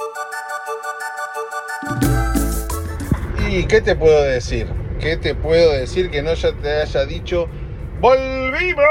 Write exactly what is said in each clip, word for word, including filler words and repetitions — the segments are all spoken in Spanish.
¿Y qué te puedo decir? ¿Qué te puedo decir que no ya te haya dicho? ¡Volvimos!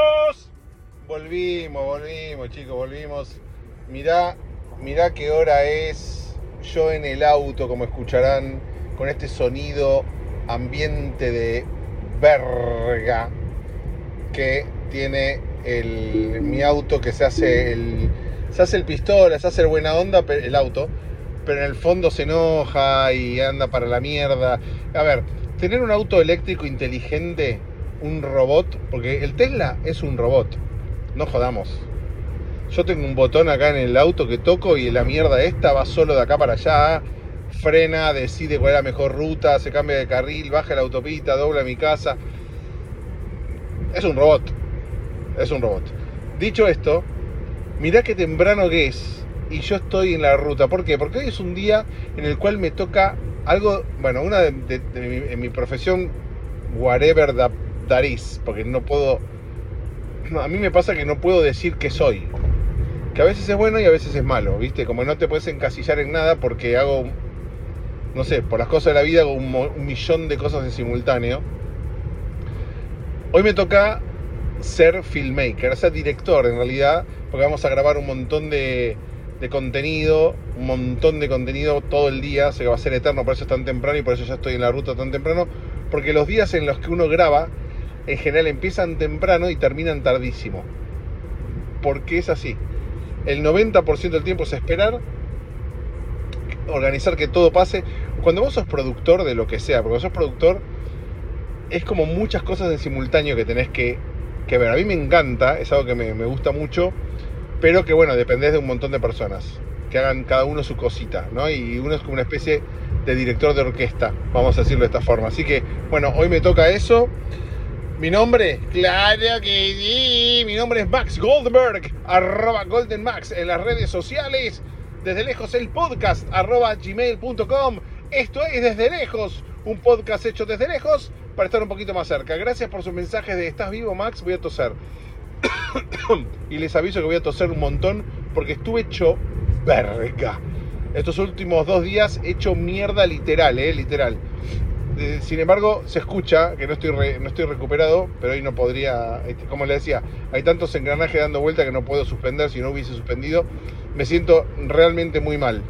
Volvimos, volvimos, chicos, volvimos. Mirá, mirá qué hora es. Yo en el auto, como escucharán, con este sonido ambiente de verga que tiene el, mi auto, que se hace el, se hace el pistola, se hace el buena onda, el auto, pero en el fondo se enoja y anda para la mierda. A ver, tener un auto eléctrico inteligente, un robot, porque el Tesla es un robot, no jodamos. Yo tengo un botón acá en el auto que toco y la mierda esta va solo de acá para allá, frena, decide cuál es la mejor ruta, se cambia de carril, baja la autopista, dobla mi casa. Es un robot, es un robot. Dicho esto, mirá qué temprano que es. Y yo estoy en la ruta. ¿Por qué? Porque hoy es un día en el cual me toca algo, bueno, una de, de, de mi, en mi profesión, whatever that, that is, porque no puedo, no, a mí me pasa que no puedo decir que soy, que a veces es bueno y a veces es malo, ¿viste? Como no te puedes encasillar en nada porque hago, no sé, por las cosas de la vida hago un, un millón de cosas en simultáneo. Hoy me toca ser filmmaker, ser director en realidad, porque vamos a grabar un montón de... de contenido, un montón de contenido todo el día, se va a ser eterno, por eso es tan temprano y por eso ya estoy en la ruta tan temprano, porque los días en los que uno graba, en general empiezan temprano y terminan tardísimo, porque es así. El noventa por ciento del tiempo es esperar, organizar que todo pase. Cuando vos sos productor de lo que sea, porque sos productor, es como muchas cosas en simultáneo que tenés que, que ver. A mí me encanta, es algo que me, me gusta mucho, pero que bueno, dependés de un montón de personas que hagan cada uno su cosita, ¿no? Y uno es como una especie de director de orquesta, vamos a decirlo de esta forma. Así que, bueno, hoy me toca eso. Mi nombre, claro que sí, mi nombre es Max Goldberg, arroba GoldenMax en las redes sociales. Desde lejos el podcast, arroba gmail punto com. Esto es Desde Lejos, un podcast hecho desde lejos para estar un poquito más cerca. Gracias por sus mensajes de ¿estás vivo, Max? Voy a toser. Y les aviso que voy a toser un montón porque estuve hecho verga. Estos últimos dos días he hecho mierda literal, eh, literal. Sin embargo, se escucha que no estoy, re, no estoy recuperado, pero hoy no podría, como les decía, hay tantos engranajes dando vuelta que no puedo suspender. Si no hubiese suspendido, me siento realmente muy mal.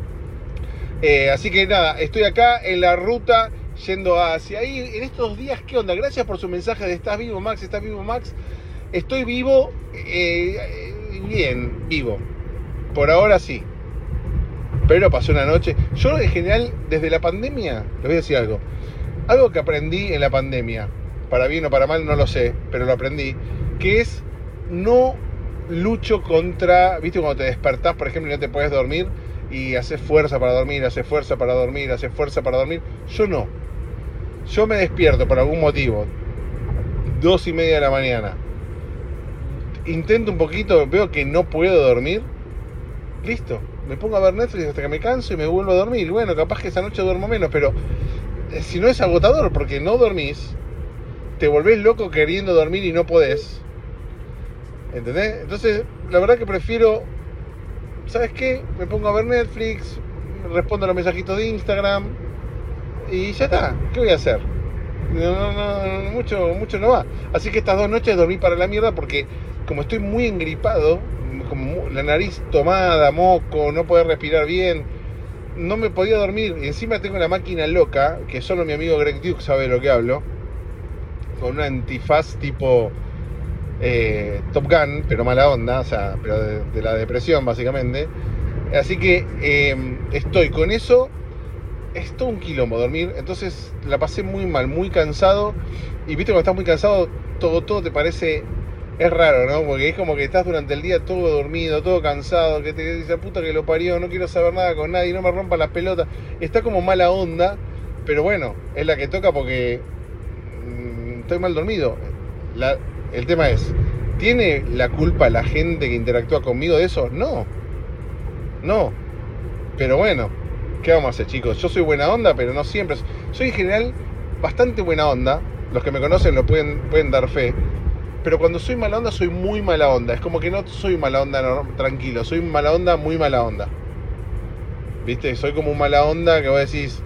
Eh, así que nada, estoy acá en la ruta yendo hacia ahí. En estos días, ¿qué onda? Gracias por su mensaje de ¿estás vivo, Max? ¿Estás vivo, Max? Estoy vivo, eh, bien, vivo. Por ahora sí. Pero pasó una noche. Yo en general, desde la pandemia, les voy a decir algo. Algo que aprendí en la pandemia, para bien o para mal no lo sé, pero lo aprendí, que es no lucho contra, viste, cuando te despertás, por ejemplo, y no te puedes dormir, y haces fuerza para dormir, haces fuerza para dormir, haces fuerza para dormir. Yo no. Yo me despierto por algún motivo, dos y media de la mañana. Intento un poquito, veo que no puedo dormir, listo, me pongo a ver Netflix hasta que me canso y me vuelvo a dormir. Bueno, capaz que esa noche duermo menos, pero eh, si no es agotador, porque no dormís, te volvés loco queriendo dormir y no podés, ¿entendés? Entonces, la verdad que prefiero, ¿sabes qué? Me pongo a ver Netflix, respondo a los mensajitos de Instagram y ya está. ¿Qué voy a hacer? No, no, no, mucho, mucho no va. Así que estas dos noches dormí para la mierda porque como estoy muy engripado, como la nariz tomada, moco, no poder respirar bien, no me podía dormir. Y encima tengo una máquina loca, que solo mi amigo Greg Duke sabe de lo que hablo, con una antifaz tipo eh, Top Gun, pero mala onda, o sea, pero de, de la depresión básicamente. Así que eh, estoy con eso. Es todo un quilombo dormir, entonces la pasé muy mal, muy cansado. Y viste, cuando estás muy cansado, todo, todo te parece, es raro, ¿no? Porque es como que estás durante el día todo dormido, todo cansado, que te dice, puta que lo parió, no quiero saber nada con nadie, no me rompan las pelotas. Está como mala onda, pero bueno, es la que toca porque mmm, estoy mal dormido. La, el tema es, ¿tiene la culpa la gente que interactúa conmigo de eso? No, no, pero bueno. ¿Qué vamos a hacer, chicos? Yo soy buena onda, pero no siempre. Soy en general bastante buena onda. Los que me conocen lo pueden, pueden dar fe. Pero cuando soy mala onda, soy muy mala onda. Es como que no soy mala onda no, tranquilo. Soy mala onda, muy mala onda. ¿Viste? Soy como un mala onda que vos decís,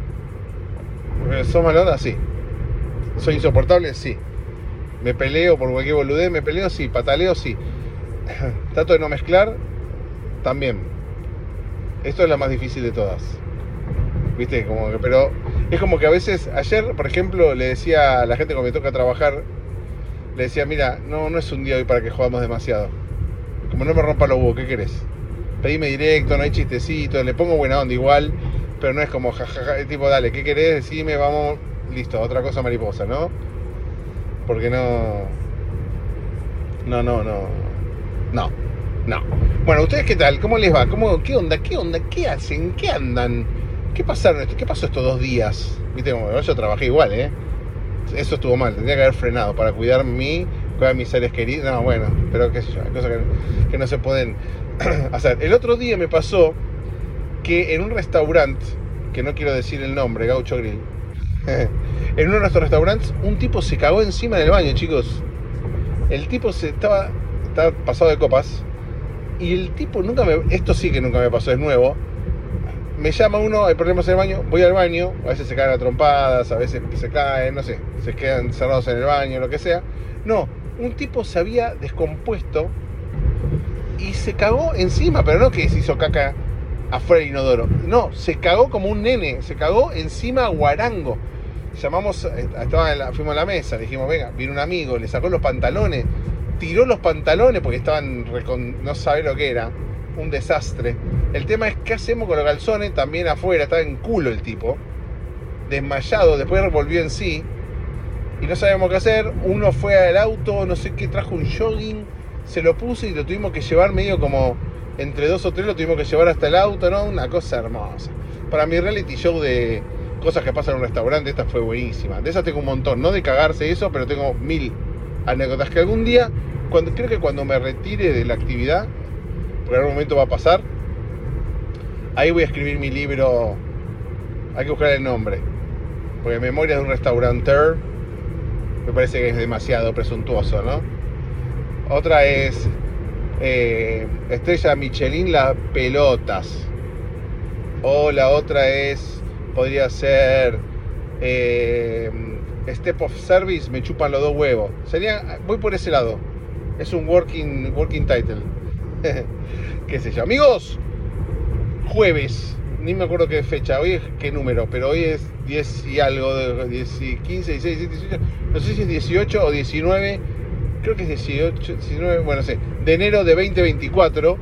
¿sos mala onda? Sí. ¿Soy insoportable? Sí. ¿Me peleo por cualquier boludez? ¿Me peleo? Sí. ¿Pataleo? Sí. ¿Trato de no mezclar? También. Esto es la más difícil de todas. ¿Viste? Como que, pero es como que a veces, ayer, por ejemplo, le decía a la gente cuando me toca trabajar, le decía, mira, no, no es un día hoy para que jugamos demasiado. Como no me rompa los huevos, ¿qué querés? Pedime directo, no hay chistecitos, le pongo buena onda igual, pero no es como jajaja, ja, ja, tipo, dale, ¿qué querés? Decime, vamos, listo, otra cosa mariposa, ¿no? Porque no... No, no, no. No, no. Bueno, ¿ustedes qué tal? ¿Cómo les va? ¿Cómo, ¿Qué onda? ¿Qué onda? ¿Qué hacen? ¿Qué andan? ¿Qué pasaron? ¿Qué pasó estos dos días? Viste, como yo trabajé igual, ¿eh? Eso estuvo mal, tendría que haber frenado para cuidar mi, cuidar a mis seres queridos. No, bueno, pero qué sé yo, hay cosas que, que no se pueden hacer. El otro día me pasó que en un restaurante, que no quiero decir el nombre, Gaucho Grill, en uno de nuestros restaurantes, un tipo se cagó encima del baño, chicos. El tipo se estaba, estaba pasado de copas, y el tipo nunca me... Esto sí que nunca me pasó, es nuevo. Me llama uno, hay problemas en el baño, voy al baño, a veces se caen a trompadas, a veces se caen, no sé, se quedan cerrados en el baño, lo que sea. No, un tipo se había descompuesto y se cagó encima, pero no que se hizo caca afuera del inodoro. No, se cagó como un nene, se cagó encima guarango. Llamamos, estaba en la, fuimos a la mesa, le dijimos, venga, vino un amigo, le sacó los pantalones, tiró los pantalones porque estaban, recon, no sabe lo que era. Un desastre. El tema es qué hacemos con los calzones también afuera. Estaba en culo el tipo, desmayado, después volvió en sí y no sabíamos qué hacer. Uno fue al auto, no sé qué, trajo un jogging, se lo puso y lo tuvimos que llevar medio como entre dos o tres, lo tuvimos que llevar hasta el auto, ¿no? Una cosa hermosa. Para mi reality show de cosas que pasan en un restaurante, esta fue buenísima. De esas tengo un montón, no de cagarse eso, pero tengo mil anécdotas que algún día, cuando, creo que cuando me retire de la actividad, porque en algún momento va a pasar, ahí voy a escribir mi libro. Hay que buscar el nombre, porque Memorias de un restaurateur me parece que es demasiado presuntuoso, ¿no? Otra es eh, Estrella Michelin, las pelotas. O la otra es, podría ser eh, Step of Service, me chupan los dos huevos. Sería, voy por ese lado. Es un working, working title. Qué sé yo, amigos, jueves, ni me acuerdo qué fecha, hoy es qué número, pero hoy es diez y algo, diez, quince, dieciséis, diecisiete, dieciocho, no sé si es dieciocho o diecinueve, creo que es dieciocho, diecinueve, bueno, no sé, de enero de veinte veinticuatro.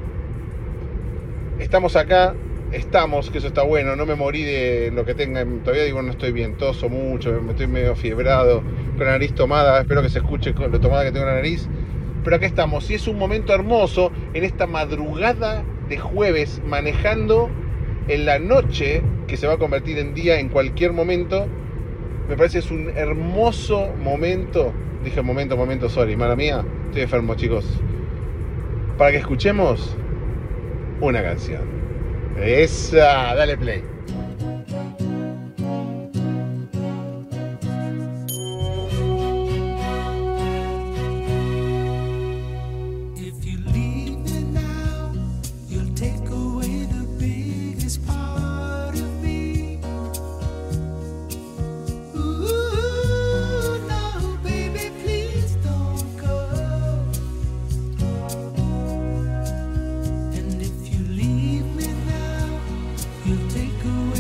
Estamos acá, estamos, que eso está bueno, no me morí de lo que tenga, todavía digo no estoy bien, toso mucho, me estoy medio fiebrado, con la nariz tomada, espero que se escuche con lo tomada que tengo la nariz. Pero acá estamos, y es un momento hermoso en esta madrugada de jueves, manejando en la noche, que se va a convertir en día en cualquier momento. Me parece que es un hermoso momento. Dije momento, momento, sorry, mala mía. Estoy enfermo, chicos. Para que escuchemos una canción. Esa, dale play. Take away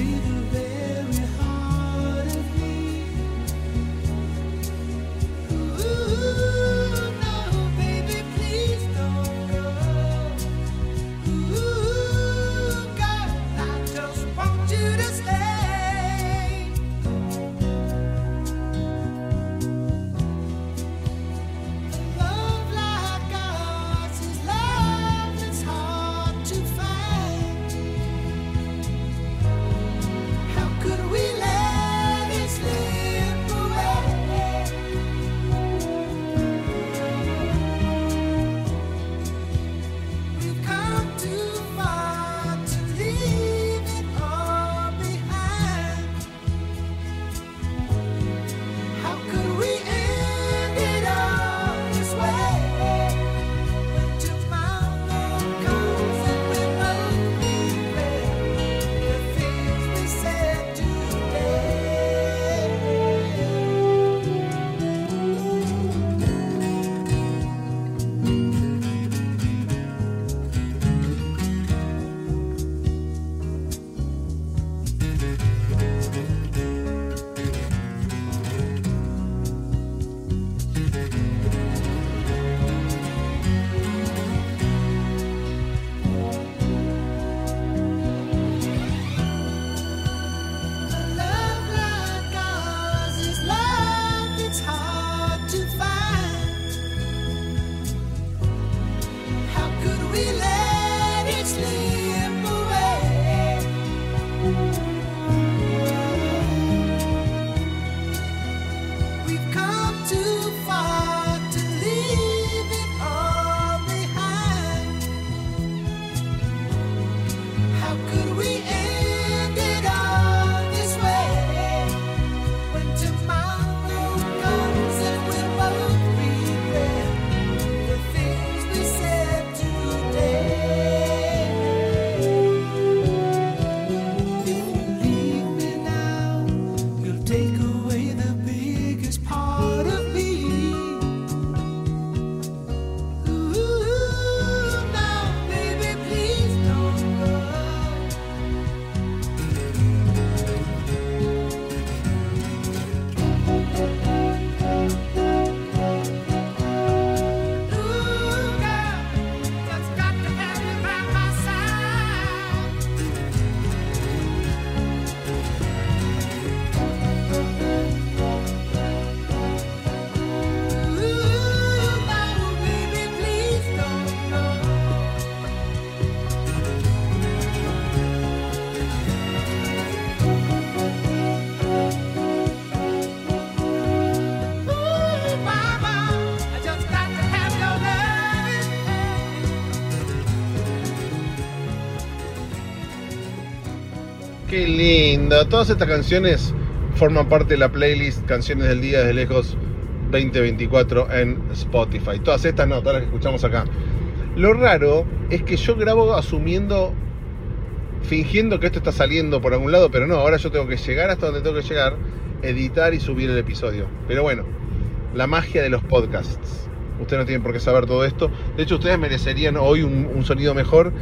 Qué lindo. Todas estas canciones forman parte de la playlist Canciones del Día desde Lejos veinte veinticuatro en Spotify. Todas estas no, todas las que escuchamos acá. Lo raro es que yo grabo asumiendo, fingiendo que esto está saliendo por algún lado, pero no, ahora yo tengo que llegar hasta donde tengo que llegar, editar y subir el episodio. Pero bueno, la magia de los podcasts. Ustedes no tienen por qué saber todo esto. De hecho, ustedes merecerían hoy un, un sonido mejor,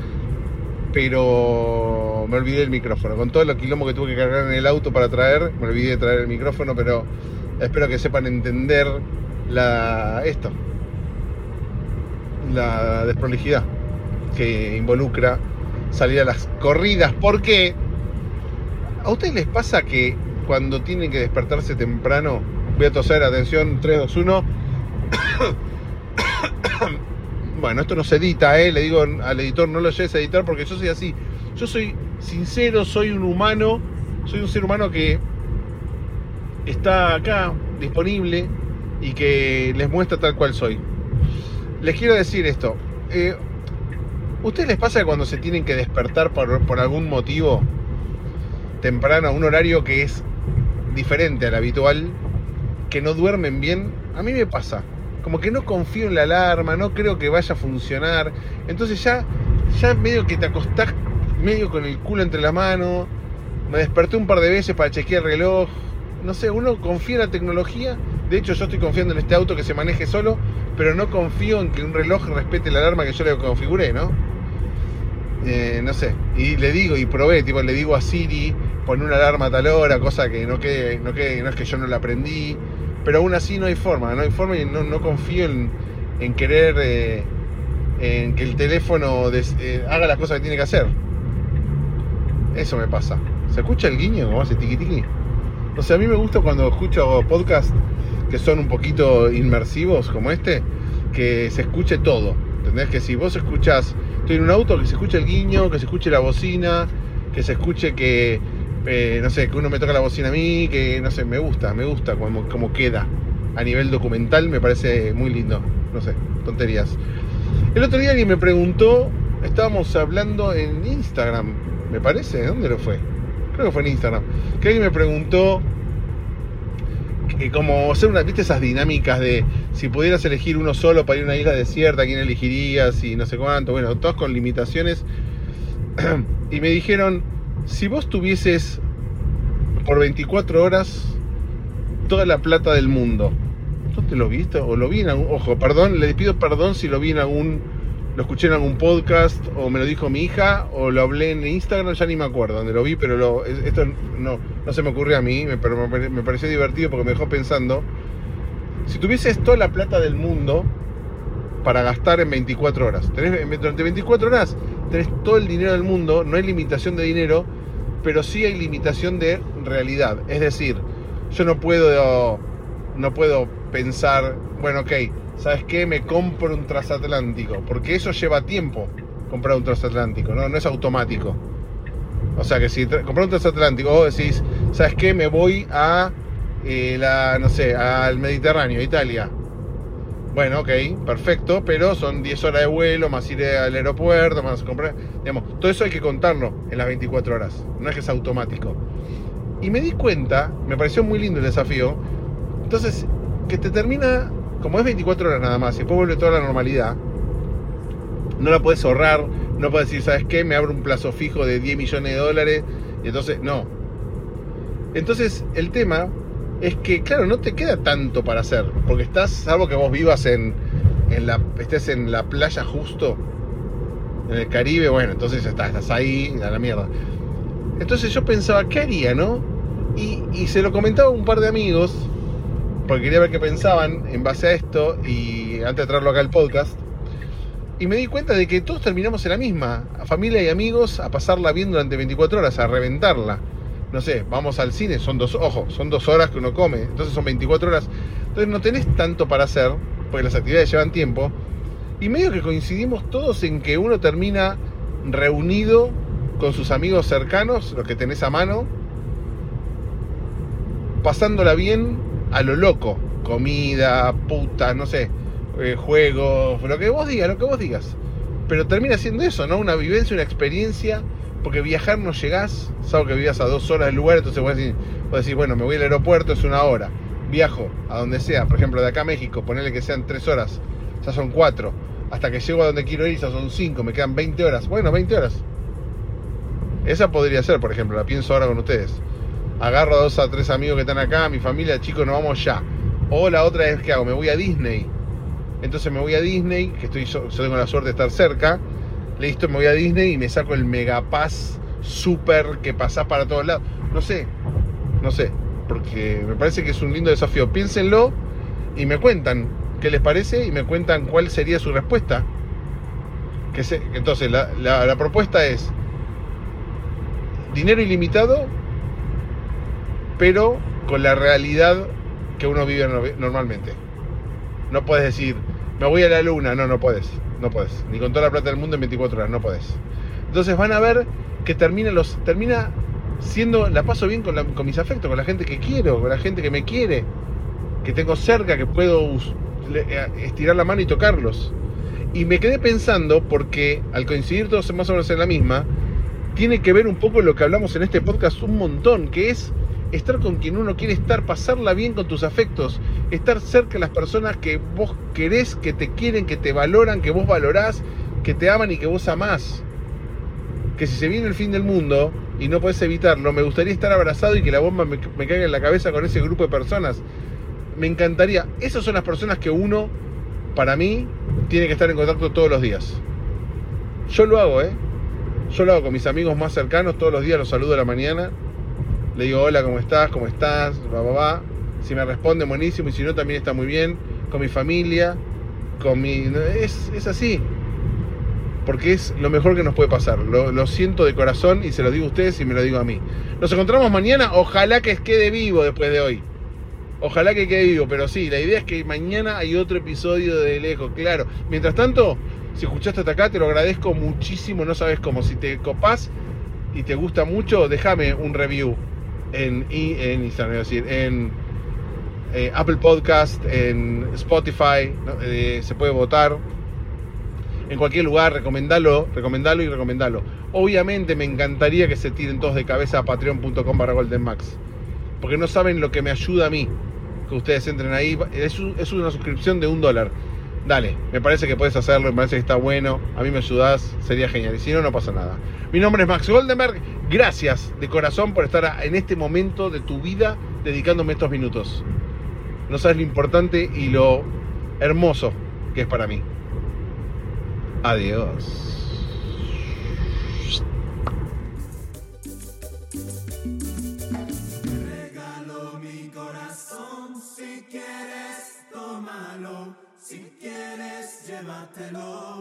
pero me olvidé el micrófono. Con todo el quilombo que tuve que cargar en el auto para traer, me olvidé de traer el micrófono, pero espero que sepan entender la esto, la desprolijidad que involucra salir a las corridas. Porque ¿a ustedes les pasa que cuando tienen que despertarse temprano, voy a toser, atención, tres, dos, uno, bueno, esto no se edita, ¿eh? Le digo al editor, no lo llegues a editar porque yo soy así. Yo soy sincero, soy un humano, soy un ser humano que está acá, disponible, y que les muestra tal cual soy. Les quiero decir esto. Eh, ¿Ustedes les pasa que cuando se tienen que despertar por, por algún motivo temprano, a un horario que es diferente al habitual, que no duermen bien? A mí me pasa. Como que no confío en la alarma, no creo que vaya a funcionar. Entonces ya, ya medio que te acostás medio con el culo entre la mano. Me desperté un par de veces para chequear el reloj. No sé, uno confía en la tecnología. De hecho, yo estoy confiando en este auto que se maneje solo, pero no confío en que un reloj respete la alarma que yo le configuré, ¿no? Eh, no sé. Y le digo, y probé, tipo, le digo a Siri, pon una alarma a tal hora, cosa que no quede, no quede, no es que yo no la aprendí. Pero aún así no hay forma, no hay forma y no, no confío en, en querer, eh, en que el teléfono des, eh, haga las cosas que tiene que hacer. Eso me pasa. ¿Se escucha el guiño como hace tiqui tiqui? O sea, a mí me gusta cuando escucho podcasts que son un poquito inmersivos como este, que se escuche todo. ¿Entendés? Que si vos escuchás, estoy en un auto, que se escuche el guiño, que se escuche la bocina, que se escuche que... Eh, no sé, que uno me toca la bocina a mí, que no sé, me gusta, me gusta como, como queda a nivel documental, me parece muy lindo, no sé, tonterías. El otro día alguien me preguntó, estábamos hablando en Instagram, me parece, ¿dónde lo fue? Creo que fue en Instagram, que alguien me preguntó que como hacer una, viste esas dinámicas de si pudieras elegir uno solo para ir a una isla desierta, ¿quién elegirías? Y no sé cuánto, bueno, todos con limitaciones. Y me dijeron, si vos tuvieses por veinticuatro horas toda la plata del mundo, ¿dónde lo viste? O lo vi en algún... Ojo, perdón, le pido perdón si lo vi en algún... Lo escuché en algún podcast, o me lo dijo mi hija, o lo hablé en Instagram, ya ni me acuerdo dónde lo vi, pero lo, esto no, no se me ocurrió a mí, me, pero me pareció divertido porque me dejó pensando. Si tuvieses toda la plata del mundo para gastar en veinticuatro horas, tenés, durante veinticuatro horas tenés todo el dinero del mundo, no hay limitación de dinero, pero sí hay limitación de realidad. Es decir, yo no puedo no puedo pensar, bueno, ok, ¿sabes qué? Me compro un transatlántico, porque eso lleva tiempo, comprar un transatlántico, no, no es automático. O sea que si tra- comprar un transatlántico, vos decís, ¿sabes qué? Me voy a eh, la, no sé, al Mediterráneo, Italia. Bueno, ok, perfecto, pero son diez horas de vuelo, más ir al aeropuerto, más comprar, digamos, todo eso hay que contarlo en las veinticuatro horas, no es que es automático. Y me di cuenta, me pareció muy lindo el desafío, entonces, que te termina, como es veinticuatro horas nada más, y después vuelve toda la normalidad, no la puedes ahorrar, no puedes decir, ¿sabes qué? Me abro un plazo fijo de diez millones de dólares, y entonces, no. Entonces, el tema es que, claro, no te queda tanto para hacer, porque estás, salvo que vos vivas en, en la, estés en la playa justo, en el Caribe, bueno, entonces estás, estás ahí, a la mierda. Entonces yo pensaba, ¿qué haría, no? Y, y se lo comentaba a un par de amigos, porque quería ver qué pensaban en base a esto, y antes de traerlo acá al podcast, y me di cuenta de que todos terminamos en la misma, a familia y amigos, a pasarla bien durante veinticuatro horas, a reventarla. No sé, vamos al cine, son dos, ojo, son dos horas que uno come, entonces son veinticuatro horas. Entonces no tenés tanto para hacer, porque las actividades llevan tiempo. Y medio que coincidimos todos en que uno termina reunido con sus amigos cercanos, los que tenés a mano, pasándola bien a lo loco. Comida, putas, no sé, eh, juegos, lo que vos digas, lo que vos digas. Pero termina siendo eso, ¿no? Una vivencia, una experiencia Porque viajar no llegás, salvo que vivas a dos horas del lugar, entonces vos decís, vos decís, bueno, me voy al aeropuerto, es una hora. Viajo a donde sea, por ejemplo, de acá a México, ponele que sean tres horas, ya son cuatro. Hasta que llego a donde quiero ir, ya son cinco, me quedan veinte horas. Bueno, veinte horas. Esa podría ser, por ejemplo, la pienso ahora con ustedes. Agarro a dos a tres amigos que están acá, mi familia, chicos, nos vamos ya. O la otra es que hago, me voy a Disney. Entonces me voy a Disney, que estoy yo, yo tengo la suerte de estar cerca. Listo, me voy a Disney y me saco el Megapass super que pasás para todos lados. No sé, no sé, porque me parece que es un lindo desafío. Piénsenlo y me cuentan qué les parece y me cuentan cuál sería su respuesta. Que se, entonces, la, la, la propuesta es dinero ilimitado, pero con la realidad que uno vive normalmente. No puedes decir, me voy a la luna. No, no puedes. No puedes. Ni con toda la plata del mundo en veinticuatro horas. No puedes. Entonces van a ver que termina, los, termina siendo, la paso bien con, la, con mis afectos, con la gente que quiero, con la gente que me quiere, que tengo cerca, que puedo estirar la mano y tocarlos. Y me quedé pensando, porque al coincidir todos más o menos en la misma, tiene que ver un poco lo que hablamos en este podcast un montón, que es estar con quien uno quiere estar, pasarla bien con tus afectos, estar cerca de las personas que vos querés, que te quieren, que te valoran, que vos valorás, que te aman y que vos amás. Que si se viene el fin del mundo y no podés evitarlo, me gustaría estar abrazado y que la bomba me, me caiga en la cabeza con ese grupo de personas. Me encantaría. Esas son las personas que uno, para mí, tiene que estar en contacto todos los días. Yo lo hago, ¿eh? Yo lo hago con mis amigos más cercanos, todos los días los saludo a la mañana. Le digo, hola, ¿cómo estás? ¿Cómo estás? Va, va, va. Si me responde, buenísimo. Y si no, también está muy bien. Con mi familia. Con mi... Es, es así. Porque es lo mejor que nos puede pasar. Lo, lo siento de corazón y se lo digo a ustedes y me lo digo a mí. Nos encontramos mañana. Ojalá que quede vivo después de hoy. Ojalá que quede vivo. Pero sí, la idea es que mañana hay otro episodio de Lejos. Claro. Mientras tanto, si escuchaste hasta acá, te lo agradezco muchísimo. No sabes cómo. Si te copás y te gusta mucho, déjame un review. En, en Instagram, es decir, en eh, Apple Podcast, en Spotify, ¿no? eh, se puede votar en cualquier lugar, recomendalo, recomendalo y recomendalo. Obviamente me encantaría que se tiren todos de cabeza a patreon punto com barra goldenmax, porque no saben lo que me ayuda a mí que ustedes entren ahí. Es, es una suscripción de un dólar. Dale, me parece que puedes hacerlo, me parece que está bueno, a mí me ayudás, sería genial, y si no, no pasa nada. Mi nombre es Max Goldenberg, gracias de corazón por estar en este momento de tu vida dedicándome estos minutos. No sabes lo importante y lo hermoso que es para mí. Adiós. Regalo mi corazón, si quieres tómalo, si quieres llévatelo.